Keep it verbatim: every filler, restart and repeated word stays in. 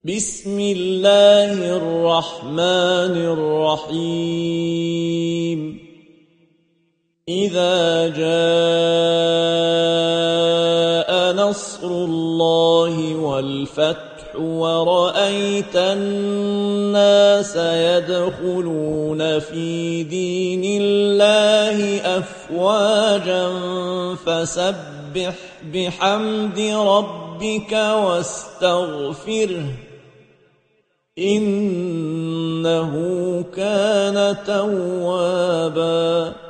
بسم الله الرحمن الرحيم إذا جاء نصر الله والفتح ورأيت الناس يدخلون في دين الله أفواجا فسبح بحمد ربك واستغفره إنه كان توابا